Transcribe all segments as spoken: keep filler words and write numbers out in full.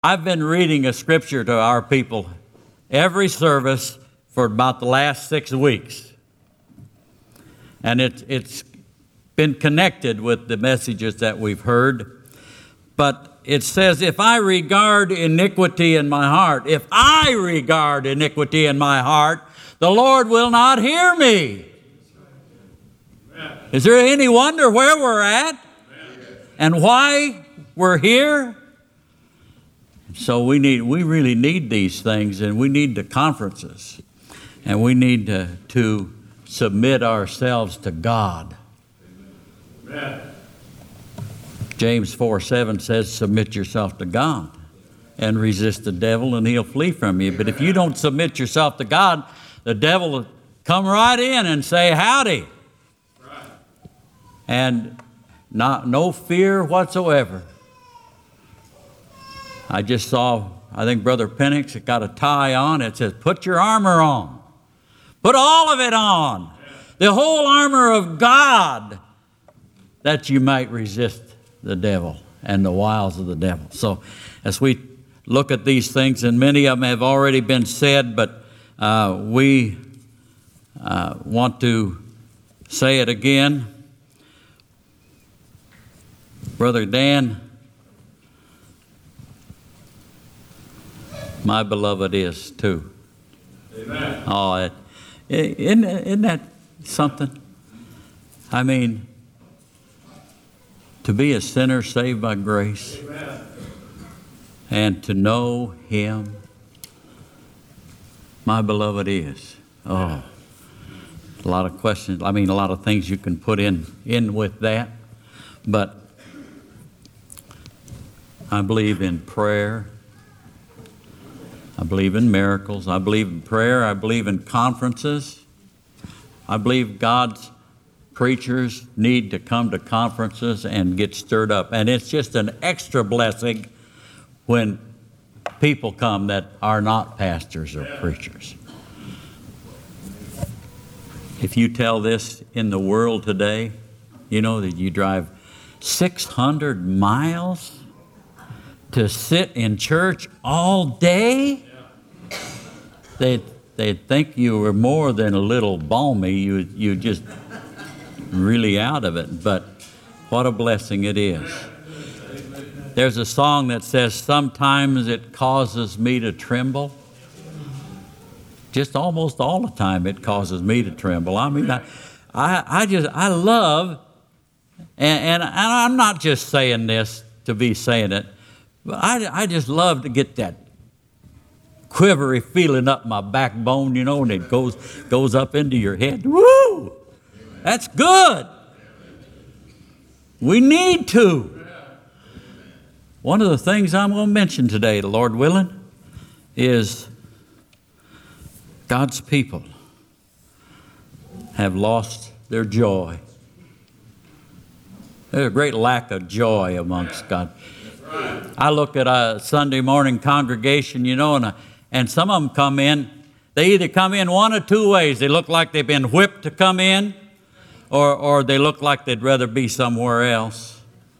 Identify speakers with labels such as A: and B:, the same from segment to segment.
A: I've been reading a scripture to our people every service for about the last six weeks. And it, it's been connected with the messages that we've heard. But it says, if I regard iniquity in my heart, if I regard iniquity in my heart, the Lord will not hear me. Is there any wonder where we're at and why we're here? So we need, we really need these things, and we need the conferences, and we need to, to submit ourselves to God. Amen. James four seven says, submit yourself to God and resist the devil, and he'll flee from you. But if you don't submit yourself to God, the devil will come right in and say, howdy. Right. And not no fear whatsoever. I just saw, I think Brother Penix got a tie on. It says, put your armor on. Put all of it on. The whole armor of God, that you might resist the devil and the wiles of the devil. So as we look at these things, and many of them have already been said, but uh, we uh, want to say it again. Brother Dan, my beloved is too. Amen. Oh, it, isn't, isn't that something? I mean, to be a sinner saved by grace. Amen. And to know Him, my beloved is. Oh, a lot of questions. I mean, a lot of things you can put in, in with that. But I believe in prayer. I believe in miracles. I believe in prayer. I believe in conferences. I believe God's preachers need to come to conferences and get stirred up. And it's just an extra blessing when people come that are not pastors or preachers. If you tell this in the world today, you know that you drive six hundred miles to sit in church all day, they they think you were more than a little balmy. You you just really out of it. But what a blessing it is. There's a song that says, sometimes it causes me to tremble. Just almost all the time it causes me to tremble. I mean, I I, I just I love, and, and and I'm not just saying this to be saying it. But I, I just love to get that quivery feeling up my backbone, you know, and it goes goes up into your head. Woo! That's good. We need to. One of the things I'm going to mention today, Lord willing, is God's people have lost their joy. There's a great lack of joy amongst God. I look at a Sunday morning congregation, you know, and, a, and some of them come in. They either come in one of two ways. They look like they've been whipped to come in, or, or they look like they'd rather be somewhere else.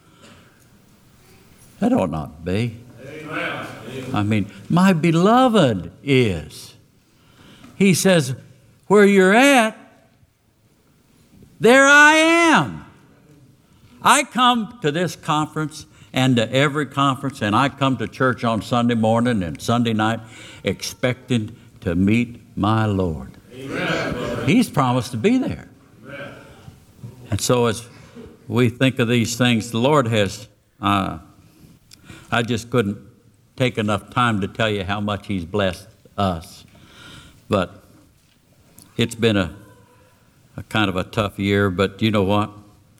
A: That ought not be. Amen. I mean, my beloved is. He says, where you're at, there I am. I come to this conference and to every conference, and I come to church on Sunday morning and Sunday night expecting to meet my Lord. Amen. He's promised to be there. Amen. And so as we think of these things, the Lord has, uh, I just couldn't take enough time to tell you how much He's blessed us. But it's been a, a kind of a tough year, but you know what?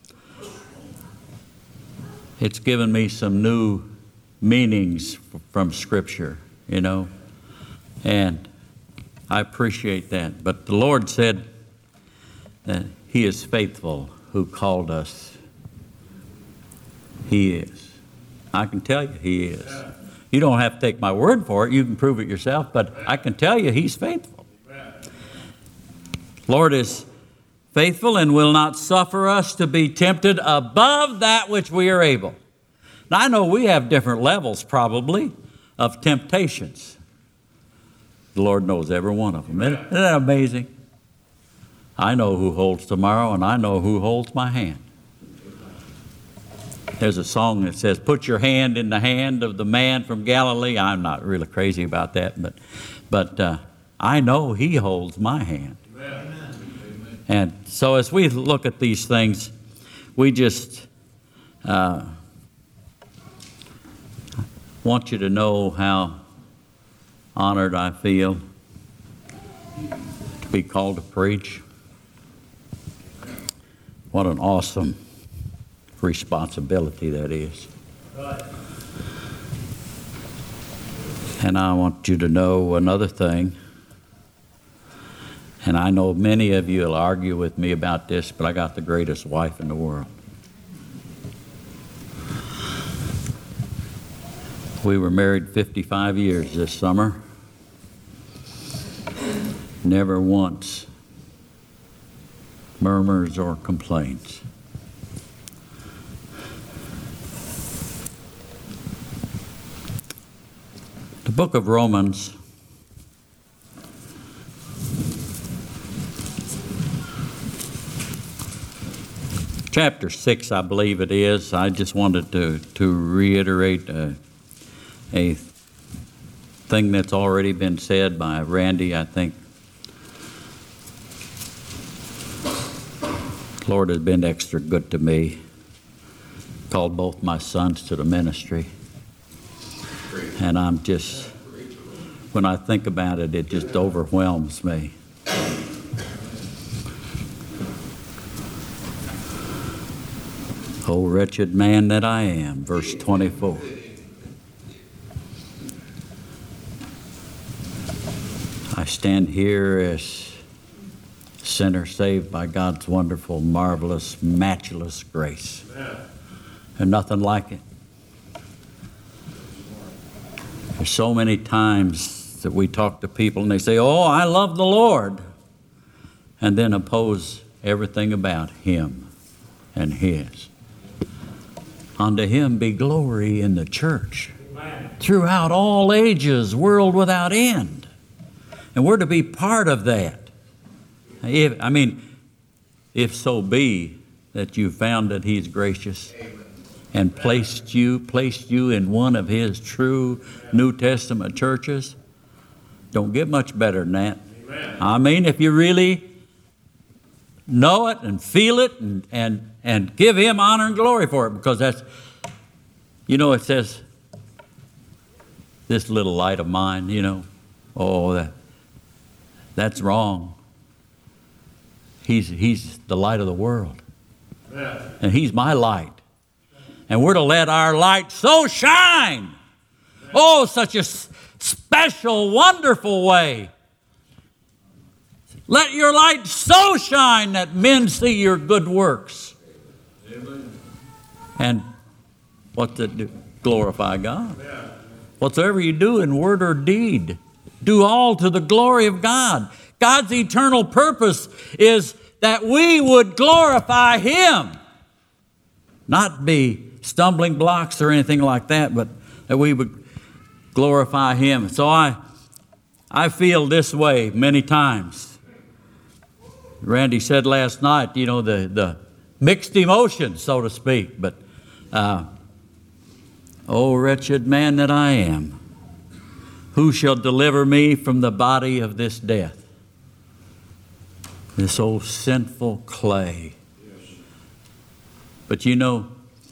A: It's given me some new meanings from Scripture, you know, and I appreciate that. But the Lord said that He is faithful who called us. He is. I can tell you He is. You don't have to take my word for it. You can prove it yourself, but I can tell you He's faithful. Lord is faithful and will not suffer us to be tempted above that which we are able. Now, I know we have different levels probably, of temptations. The Lord knows every one of them. Isn't that amazing? I know who holds tomorrow, and I know who holds my hand. There's a song that says, put your hand in the hand of the man from Galilee. I'm not really crazy about that, but but uh, I know he holds my hand. Amen. And so as we look at these things, we just uh, want you to know how honored I feel to be called to preach. What an awesome responsibility that is. Right. And I want you to know another thing, and I know many of you will argue with me about this, but I got the greatest wife in the world. We were married fifty-five years this summer. Never once murmurs or complaints. The book of Romans chapter six, I believe it is. I just wanted to, to reiterate a, a thing that's already been said by Randy. I think the Lord has been extra good to me. Called both my sons to the ministry. And I'm just, when I think about it, it just overwhelms me. Oh, wretched man that I am, verse twenty-four. I stand here as a sinner saved by God's wonderful, marvelous, matchless grace. And nothing like it. There's so many times that we talk to people and they say, oh, I love the Lord, and then oppose everything about Him and His. Unto Him be glory in the church throughout all ages, world without end. And we're to be part of that. If, I mean, if so be that you found that He's gracious and placed you, placed you in one of His true New Testament churches, don't get much better than that. Amen. I mean, if you really know it and feel it and, and, and give Him honor and glory for it, because that's, you know, it says, this little light of mine, you know, oh, that, that's wrong. He's, he's the light of the world. Yeah. And He's my light. And we're to let our light so shine. Oh, such a special, wonderful way. Let your light so shine that men see your good works. Amen. And what's it do? Glorify God. Yeah. Whatsoever you do in word or deed, do all to the glory of God. God's eternal purpose is that we would glorify Him. Not be stumbling blocks or anything like that, but that we would glorify Him. So I, I feel this way many times. Randy said last night, you know, the, the mixed emotions, so to speak, but uh, oh, wretched man that I am, who shall deliver me from the body of this death? This old sinful clay. But you know,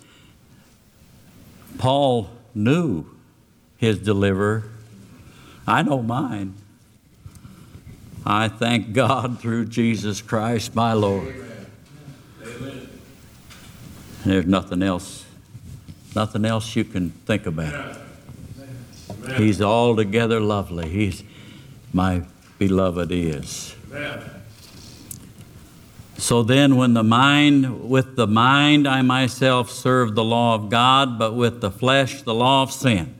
A: Paul knew his deliverer. I know mine. I thank God through Jesus Christ, my Lord. Amen. There's nothing else, nothing else you can think about. Amen. He's altogether lovely. He's my beloved is. Amen. So then when the mind, with the mind I myself serve the law of God, but with the flesh the law of sin.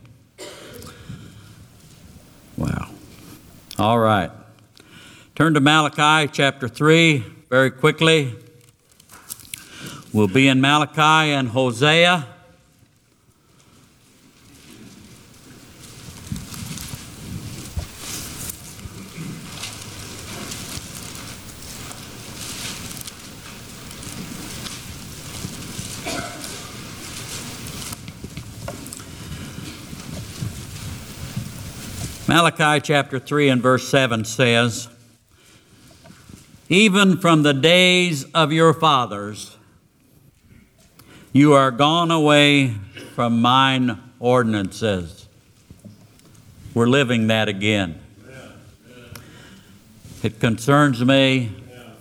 A: Wow. All right. Turn to Malachi chapter three very quickly. We'll be in Malachi and Hosea. Malachi chapter three and verse seven says, even from the days of your fathers, you are gone away from mine ordinances. We're living that again. It concerns me.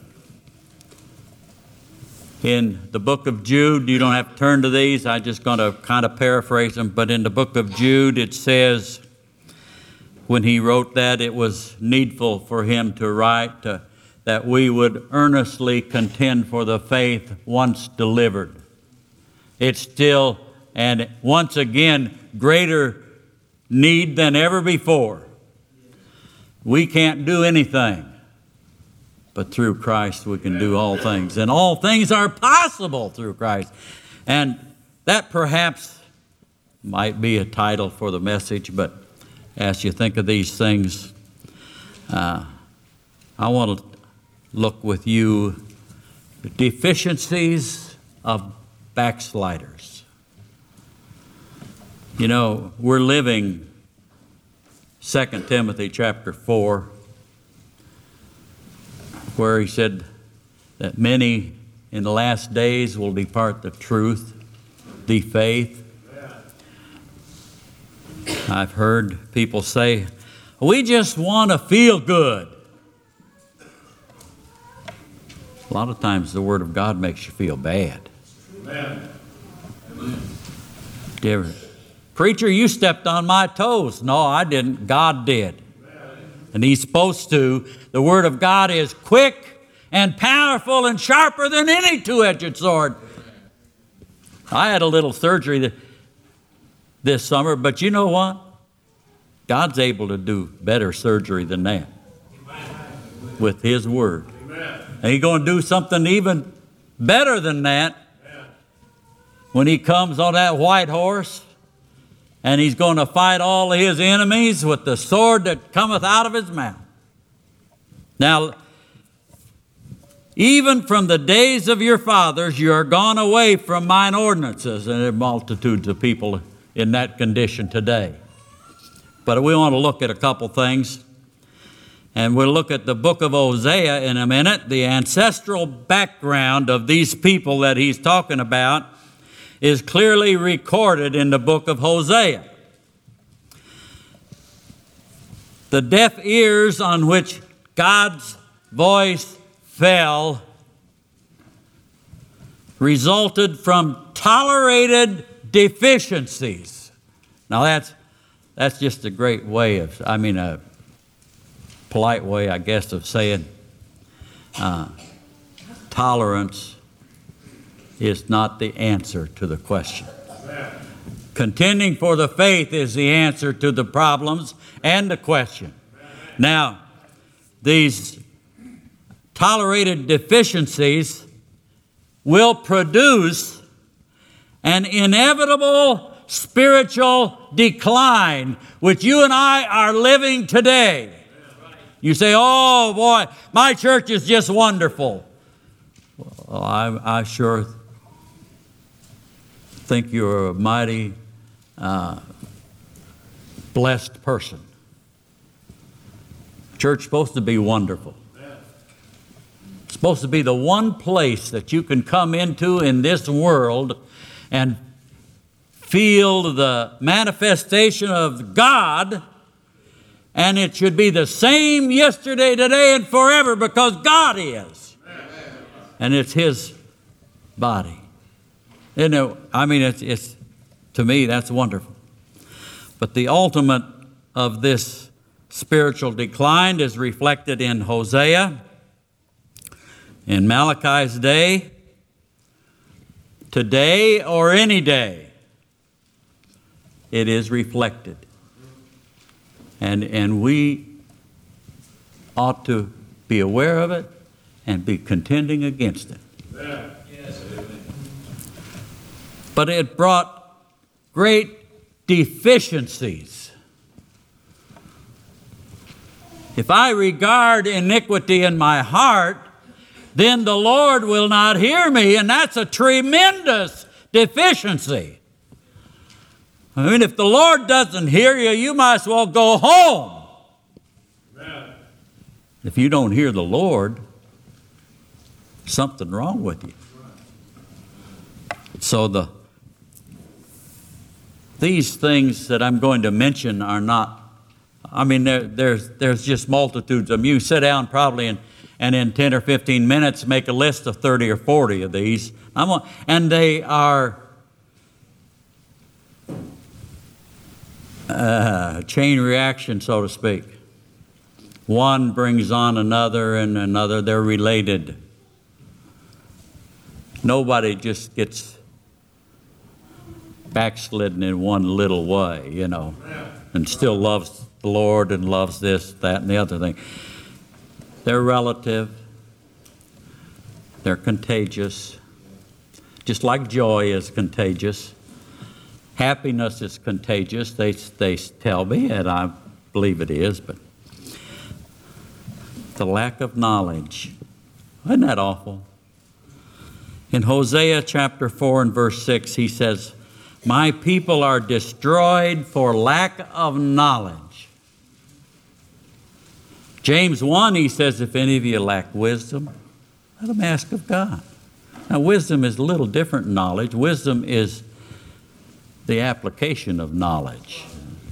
A: In the book of Jude, you don't have to turn to these, I'm just going to kind of paraphrase them, but in the book of Jude it says, when he wrote that, it was needful for him to write to, that we would earnestly contend for the faith once delivered. It's still, and once again, greater need than ever before. We can't do anything, but through Christ we can do all things. And all things are possible through Christ. And that perhaps might be a title for the message, but as you think of these things, uh, I want to look with you the deficiencies of backsliders. You know, we're living Second Timothy chapter four, where he said that many in the last days will depart the truth, the faith. I've heard people say, we just want to feel good. A lot of times the Word of God makes you feel bad. Amen. Amen. Preacher, you stepped on my toes. No, I didn't. God did. Amen. And He's supposed to. The Word of God is quick and powerful and sharper than any two-edged sword. I had a little surgery this summer, but you know what? God's able to do better surgery than that with His Word. And He's going to do something even better than that when He comes on that white horse, and He's going to fight all of His enemies with the sword that cometh out of His mouth. Now, even from the days of your fathers, you are gone away from mine ordinances. And there are multitudes of people in that condition today. But we want to look at a couple things. And we'll look at the book of Hosea in a minute. The ancestral background of these people that he's talking about is clearly recorded in the book of Hosea. The deaf ears on which God's voice fell resulted from tolerated deficiencies. Now that's that's just a great way of, I mean, a polite way, I guess, of saying uh, tolerance is not the answer to the question. Amen. Contending for the faith is the answer to the problems and the question. Amen. Now, these tolerated deficiencies will produce an inevitable spiritual decline, which you and I are living today. You say, oh boy, my church is just wonderful. Well, I, I sure think you're a mighty uh, blessed person. Church is supposed to be wonderful. It's supposed to be the one place that you can come into in this world and feel the manifestation of God. And it should be the same yesterday, today, and forever, because God is. And it's His body. You know, I mean, it's, it's to me, that's wonderful. But the ultimate of this spiritual decline is reflected in Hosea, in Malachi's day, today, or any day. It is reflected. And, and we ought to be aware of it and be contending against it. Yeah. Yes. But it brought great deficiencies. If I regard iniquity in my heart, then the Lord will not hear me, and that's a tremendous deficiency. I mean, if the Lord doesn't hear you, you might as well go home. If you don't hear the Lord, something wrong with you. So the these things that I'm going to mention are not, I mean, there, there's, there's just multitudes of them. You sit down probably and, and in ten or fifteen minutes make a list of thirty or forty of these. I'm, and they are uh, chain reaction, so to speak. One brings on another and another. They're related. Nobody just gets backslidden in one little way, you know, and still loves the Lord and loves this, that, and the other thing. They're relative. They're contagious. Just like joy is contagious. Happiness is contagious. They, they tell me, and I believe it is, but the lack of knowledge. Isn't that awful? In Hosea chapter four and verse six, he says, my people are destroyed for lack of knowledge. James one, he says, if any of you lack wisdom, let them ask of God. Now, wisdom is a little different than knowledge. Wisdom is the application of knowledge.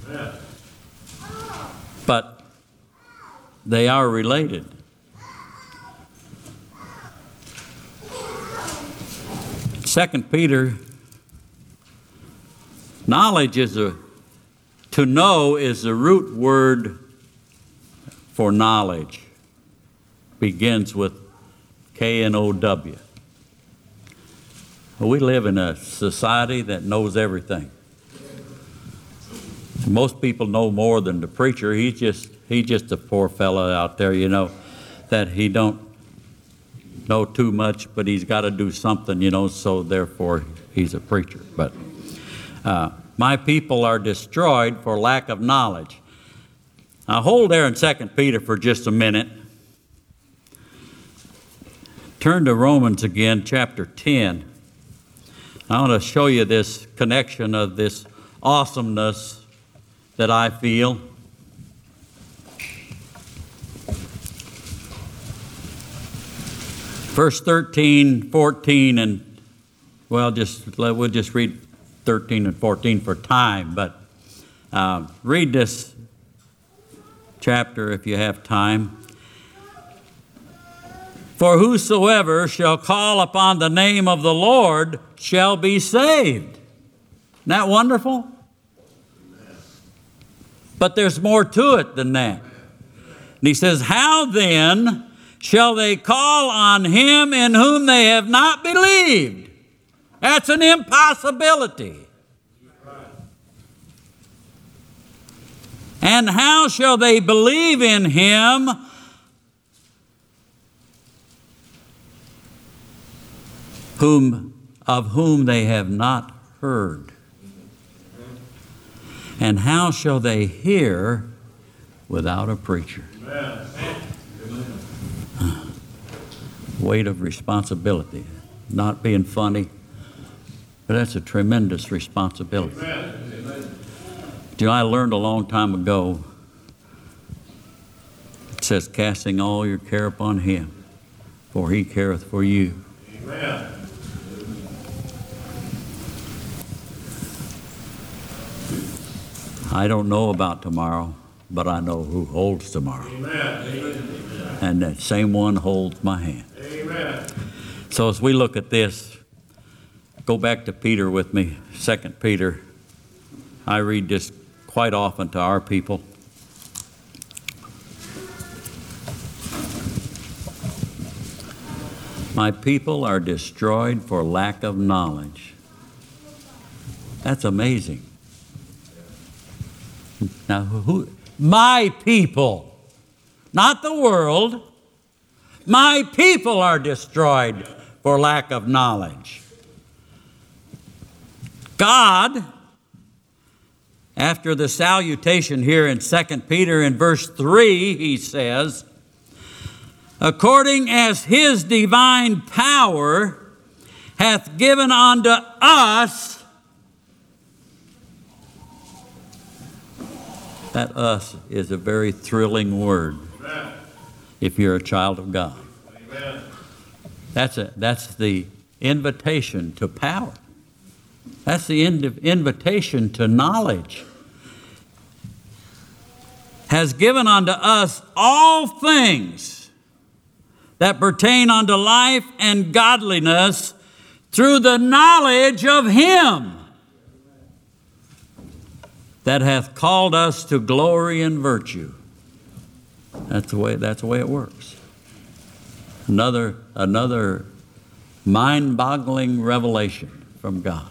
A: But they are related. Second Peter, knowledge is a, to know is the root word for knowledge. Begins with K N O W. We live in a society that knows everything. Most people know more than the preacher. He's just he's just a poor fellow out there, you know, that he don't know too much, but he's got to do something, you know, so therefore he's a preacher. But uh, my people are destroyed for lack of knowledge. Now hold there in Second Peter for just a minute. Turn to Romans again, chapter ten. I want to show you this connection of this awesomeness that I feel. Verse thirteen, fourteen, and, well, just we'll just read thirteen and fourteen for time, but uh, read this chapter if you have time. For whosoever shall call upon the name of the Lord shall be saved. Isn't that wonderful? But there's more to it than that. And he says, how then shall they call on him in whom they have not believed? That's an impossibility. And how shall they believe in him whom of whom they have not heard? And how shall they hear without a preacher? Amen. Weight of responsibility. Not being funny, but that's a tremendous responsibility. Amen. You know, I learned a long time ago, it says, casting all your care upon him, for he careth for you. Amen. I don't know about tomorrow, but I know who holds tomorrow. Amen. And that same one holds my hand. Amen. So as we look at this, go back to Peter with me, Second Peter. I read this quite often to our people. My people are destroyed for lack of knowledge. That's amazing. Now, who? My people, not the world. My people are destroyed for lack of knowledge. God, after the salutation here in Second Peter in verse three, he says, according as his divine power hath given unto us. That us is a very thrilling word. if you're a child of God.
B: Amen.
A: That's, a, that's the invitation to power. That's the in- invitation to knowledge. Has given unto us all things that pertain unto life and godliness through the knowledge of Him that hath called us to glory and virtue. That's the way, that's the way it works. Another, another mind-boggling revelation from God.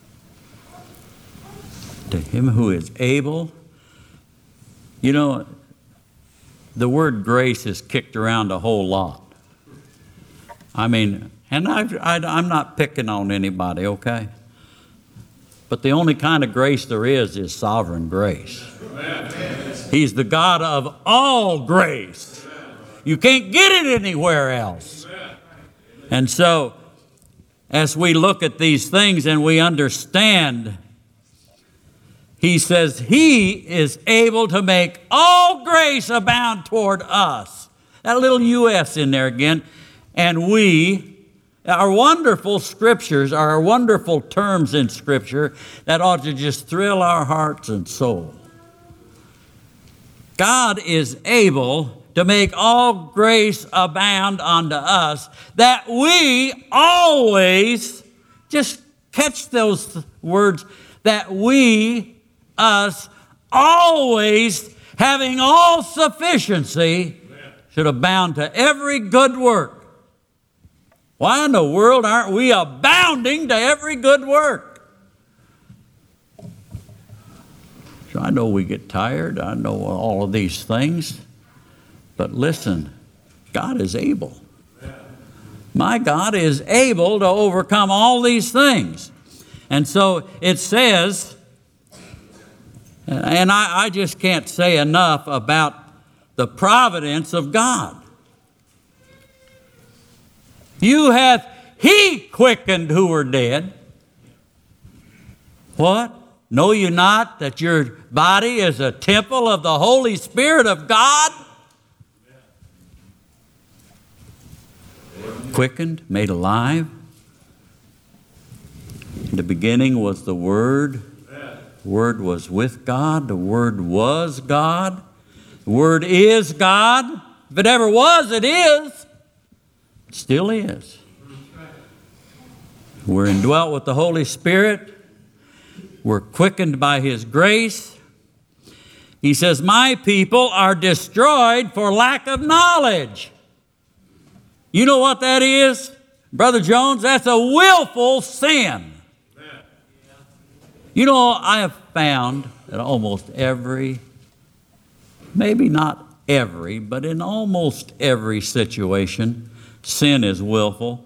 A: To Him who is able. You know, the word grace is kicked around a whole lot. I mean, and I've, I, I'm not picking on anybody, okay? But the only kind of grace there is is sovereign grace. Amen. He's the God of all grace. You can't get it anywhere else. And so, as we look at these things and we understand, He says He is able to make all grace abound toward us. That little U S in there again. And we, our wonderful scriptures, our wonderful terms in Scripture that ought to just thrill our hearts and soul. God is able to make all grace abound unto us, that we always, just catch those words, that we, us, always, having all sufficiency, should abound to every good work. Why in the world aren't we abounding to every good work? So I know we get tired. I know all of these things. But listen, God is able. My God is able to overcome all these things. And so it says, and I, I just can't say enough about the providence of God. You hath He quickened who were dead. What? Know you not that your body is a temple of the Holy Spirit of God? Quickened, made alive. In the beginning was the Word. The Word was with God. The Word was God. The Word is God. If it ever was, it is. It still is. We're indwelt with the Holy Spirit. We're quickened by His grace. He says, my people are destroyed for lack of knowledge. You know what that is? Brother Jones, that's a willful sin. You know, I have found that almost every, maybe not every, but in almost every situation, sin is willful.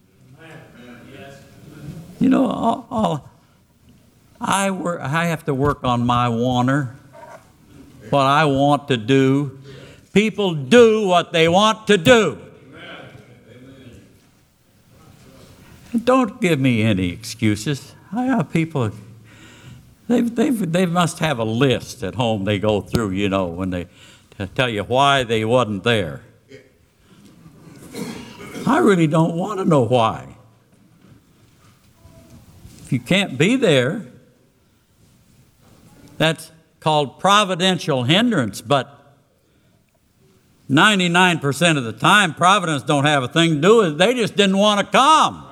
A: You know, all, all, I work, I have to work on my wanter, what I want to do. People do what they want to do. And don't give me any excuses. I have people, they they they must have a list at home they go through, you know, when they tell you why they wasn't there. I really don't want to know why. If you can't be there, that's called providential hindrance, but ninety-nine percent of the time, providence don't have a thing to do with it. They just didn't want to come.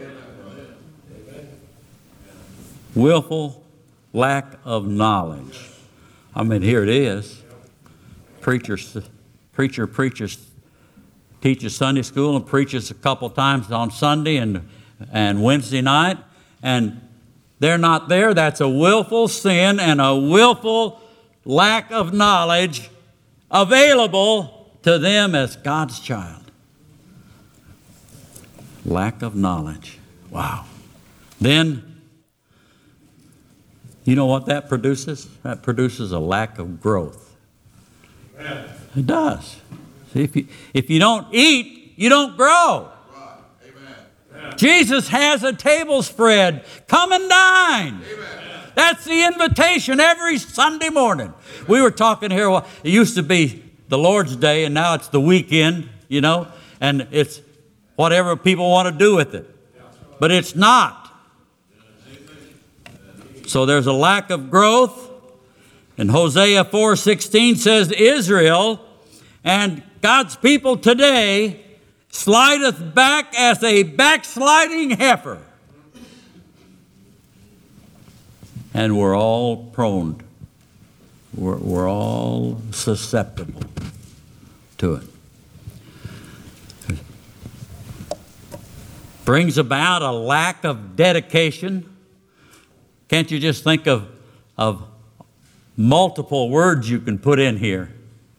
A: Willful lack of knowledge. I mean, here it is. Preacher, preacher preaches, teaches Sunday school and preaches a couple times on Sunday and, and Wednesday night, and they're not there. That's a willful sin and a willful lack of knowledge available to them as God's child. Lack of knowledge. Wow. Then, you know what that produces? That produces a lack of growth. Amen. It does. See, if you, if you don't eat, you don't grow. Right. Amen. Jesus has a table spread. Come and dine. Amen. That's the invitation every Sunday morning. Amen. We were talking here, well, it used to be the Lord's Day and now it's the weekend, you know, and it's whatever people want to do with it. But it's not. So there's a lack of growth. And Hosea four sixteen says, Israel and God's people today slideth back as a backsliding heifer. And we're all prone. We're, we're all susceptible to it. Brings about a lack of dedication. Can't you just think of, of multiple words you can put in here?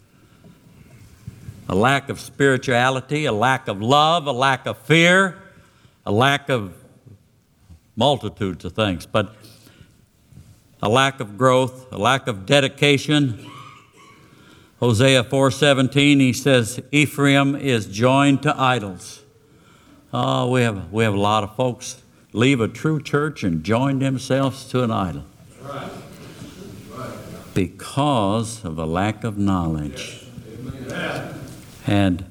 A: A lack of spirituality, a lack of love, a lack of fear, a lack of multitudes of things, but a lack of growth, a lack of dedication. Hosea four seventeen, he says, Ephraim is joined to idols. Oh, we have, we have a lot of folks leave a true church and join themselves to an idol. Right. Right. Because of a lack of knowledge. Yes. And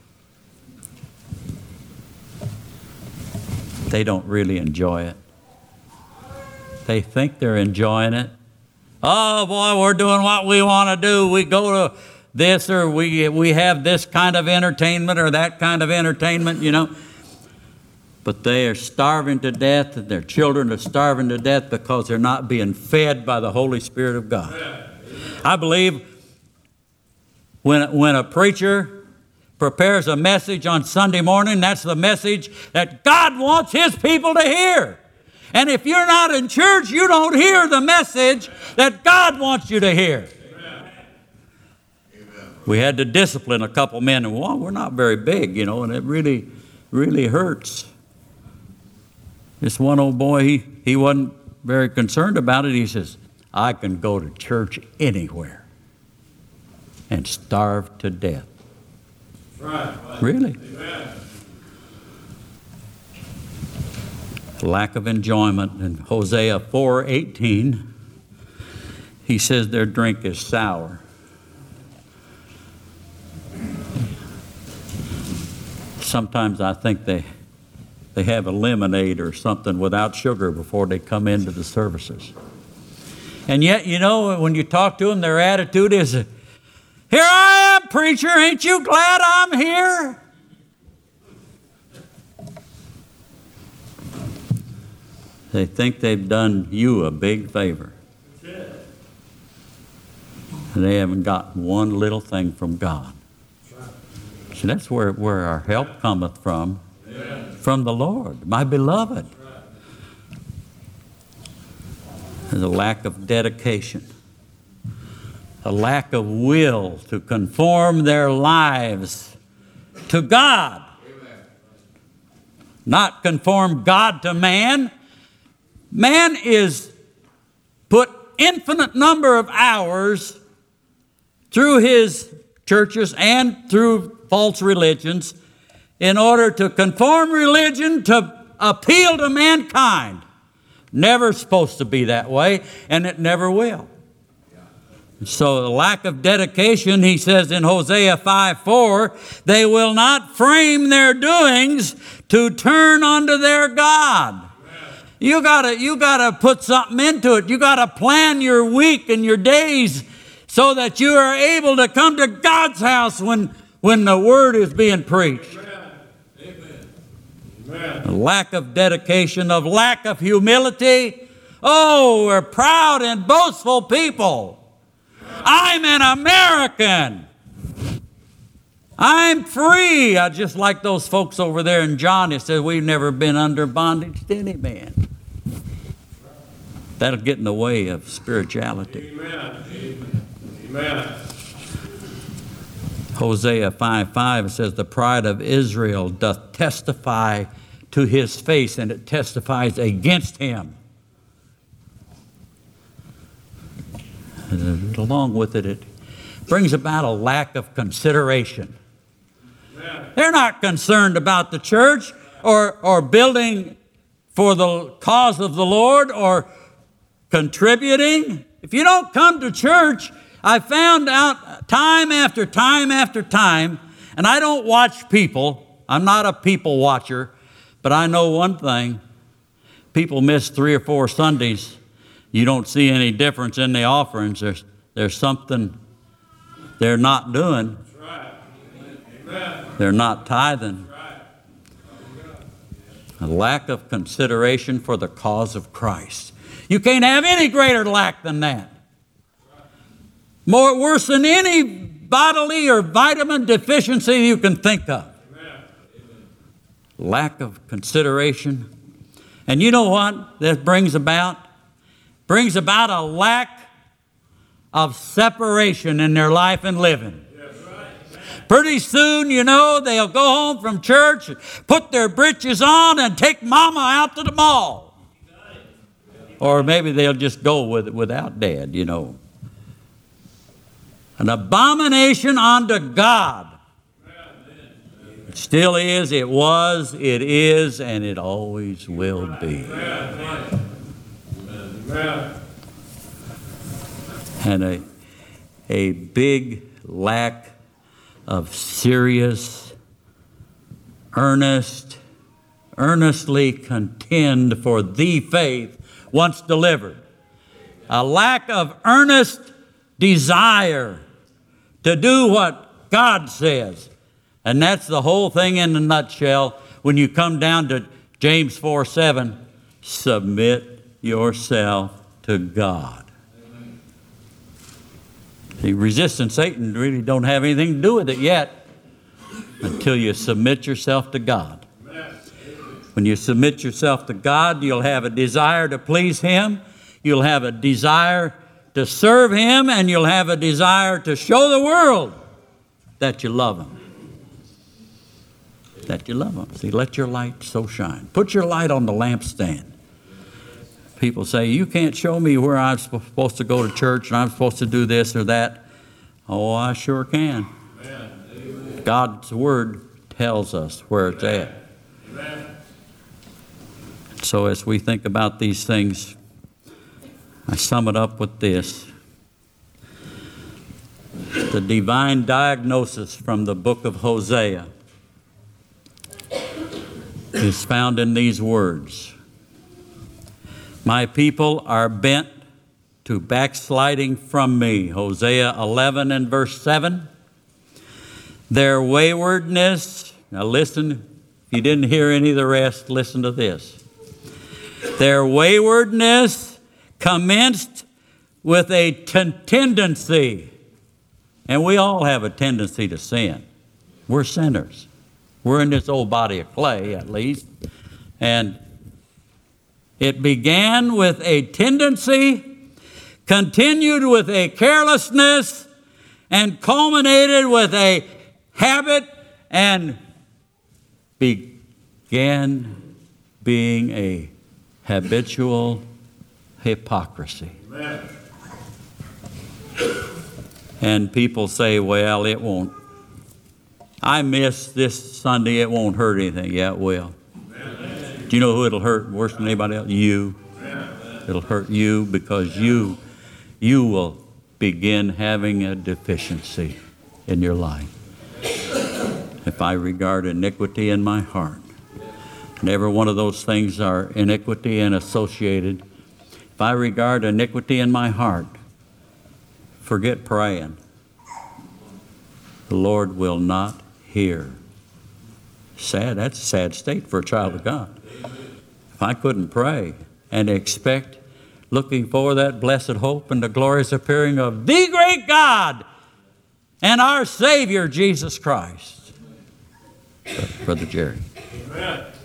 A: they don't really enjoy it. They think they're enjoying it. Oh boy, we're doing what we want to do. We go to this or we we have this kind of entertainment or that kind of entertainment, you know. But they are starving to death and their children are starving to death because they're not being fed by the Holy Spirit of God. I believe when, when a preacher prepares a message on Sunday morning, that's the message that God wants His people to hear. And if you're not in church, you don't hear the message that God wants you to hear. Amen. We had to discipline a couple men, and well, we're not very big, you know, and it really, really hurts. This one old boy, he, he wasn't very concerned about it. He says, I can go to church anywhere and starve to death. Right. Really? Amen. Lack of enjoyment. In Hosea four eighteen, he says their drink is sour. Sometimes I think they they have a lemonade or something without sugar before they come into the services. And yet, you know, when you talk to them, their attitude is, here I am, preacher, ain't you glad I'm here? They think they've done you a big favor. And they haven't gotten one little thing from God. So that's where, where our help cometh from, Amen. From the Lord, my beloved. There's a lack of dedication, a lack of will to conform their lives to God. Amen. Not conform God to man. Man is put infinite number of hours through his churches and through false religions in order to conform religion to appeal to mankind. Never supposed to be that way, and it never will. So the lack of dedication, he says in Hosea five four, they will not frame their doings to turn unto their God. You gotta, you gotta put something into it. You gotta plan your week and your days so that you are able to come to God's house when, when the word is being preached. Amen. Amen. A lack of dedication, of lack of humility. Oh, we're proud and boastful people. I'm an American. I'm free. I just like those folks over there in John. They said we've never been under bondage to any man. That'll get in the way of spirituality. Amen. Amen. Hosea five five says, the pride of Israel doth testify to his face, and it testifies against him. And along with it, it brings about a lack of consideration. Amen. They're not concerned about the church or, or building for the cause of the Lord or contributing. If you don't come to church, I found out time after time after time, and I don't watch people. I'm not a people watcher, but I know one thing. People miss three or four Sundays. You don't see any difference in the offerings. There's, there's something they're not doing.
B: That's right. Amen.
A: They're not tithing. A lack of consideration for the cause of Christ. You can't have any greater lack than that. More worse than any bodily or vitamin deficiency you can think of. Amen. Lack of consideration. And you know what that brings about? Brings about a lack of separation in their life and living. Pretty soon, you know, they'll go home from church, put their britches on, and take mama out to the mall. Or maybe they'll just go with without dad, you know. An abomination unto God. It still is, it was, it is, and it always will be. And a, a big lack of serious, earnest, earnestly contend for the faith once delivered. A lack of earnest desire to do what God says. And that's the whole thing in a nutshell. When you come down to James four seven, submit yourself to God. See, resisting Satan really don't have anything to do with it yet until you submit yourself to God. When you submit yourself to God, you'll have a desire to please Him. You'll have a desire to serve Him, and you'll have a desire to show the world that you love Him. That you love Him. See, let your light so shine. Put your light on the lampstand. People say, you can't show me where I'm supposed to go to church and I'm supposed to do this or that. Oh, I sure can. Amen. God's Word tells us where it's at. Amen. So as we think about these things, I sum it up with this. The divine diagnosis from the book of Hosea is found in these words. My people are bent to backsliding from me. Hosea eleven and verse seven. Their waywardness, now listen, if you didn't hear any of the rest, listen to this. Their waywardness commenced with a t- tendency, and we all have a tendency to sin. We're sinners. We're in this old body of clay, at least. And it began with a tendency, continued with a carelessness, and culminated with a habit, and began being a habitual hypocrisy. Amen. And people say, well, it won't. I missed this Sunday, it won't hurt anything. Yeah, it will. Amen. Do you know who it'll hurt worse than anybody else? You. Amen. It'll hurt you because you, you will begin having a deficiency in your life. If I regard iniquity in my heart, and every one of those things are iniquity and associated. If I regard iniquity in my heart, forget praying. The Lord will not hear. Sad, that's a sad state for a child of God. If I couldn't pray and expect, looking for that blessed hope and the glorious appearing of the great God and our Savior, Jesus Christ. Brother Jerry.
B: Amen.